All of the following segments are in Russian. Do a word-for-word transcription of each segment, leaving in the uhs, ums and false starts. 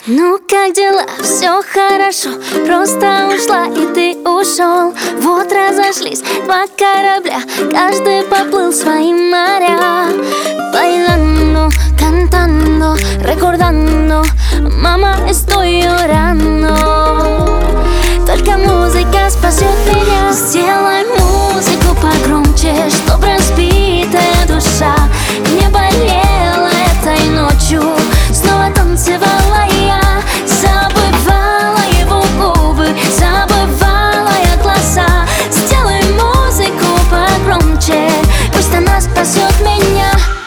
Ну как дела? Все хорошо. Просто ушла и ты ушел. Вот разошлись два корабля, каждый поплыл в свои моря. Bailando, cantando, recordando, mamá, estoy llorando. Только музыка спасет меня. Сделай музыку погромче, чтоб разбитая душа не болела этой ночью. Снова танцевала я, забывала его губы, забывала я глаза. Сделай музыку погромче, пусть она спасет меня.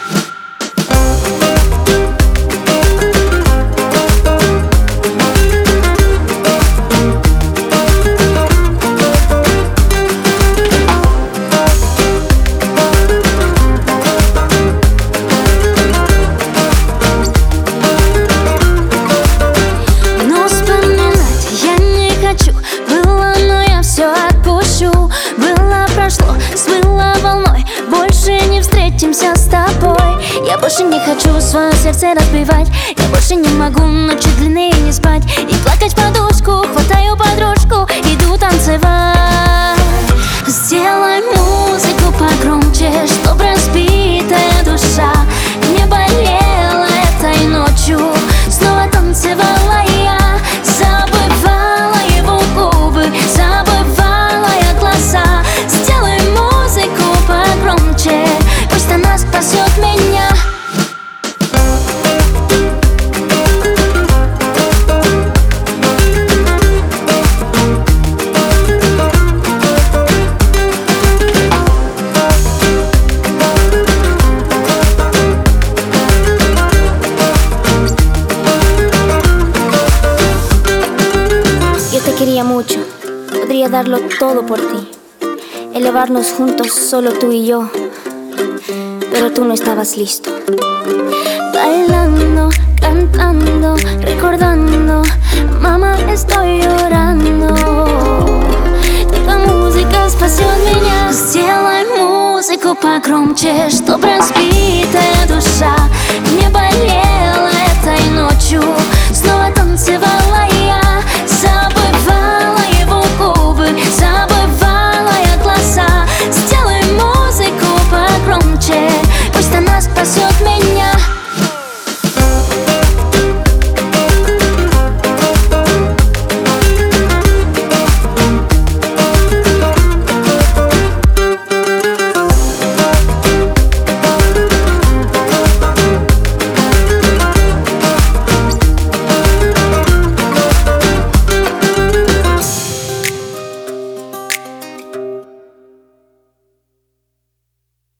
С тобой я больше не хочу свое сердце разбивать. Я больше не могу ночи длинные не спать и плакать в подушку. Хватаю подружку, иду танцевать. Сделай музыку погромче, чтоб разбитая душа не болела этой ночью. Снова танцевала я, забывала его губы, забывала я глаза. Сделай музыку погромче, пусть она спасет меня. Yo te quería mucho, podría darlo todo por ti, elevarnos juntos, solo tú y yo, pero tú no estabas listo. Bailando, cantando, recordando, mamá, estoy llorando. Только музыка спасет меня. Сделай музыку погромче, чтоб разбить